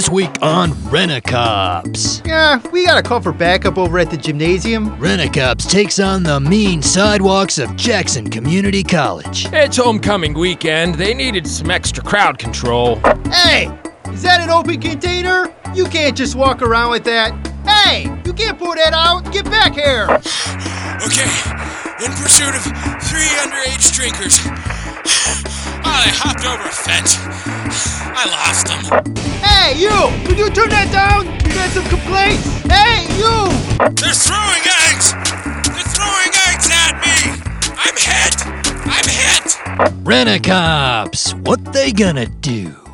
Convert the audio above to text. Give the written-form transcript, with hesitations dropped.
This week on Rent-A-Cops. Yeah, we got a call for backup over at the gymnasium. Rent-A-Cops takes on the mean sidewalks of Jackson Community College. It's homecoming weekend. They needed some extra crowd control. Hey, is that an open container? You can't just walk around with that. Hey, you can't pull that out. Get back here. Okay, in pursuit of 3 underage drinkers. I hopped over a fence. I lost them. Hey, you! Could you turn that down? We got some complaints. Hey, you! They're throwing eggs! They're throwing eggs at me! I'm hit! I'm hit! Rent-A-Cops, what they gonna do?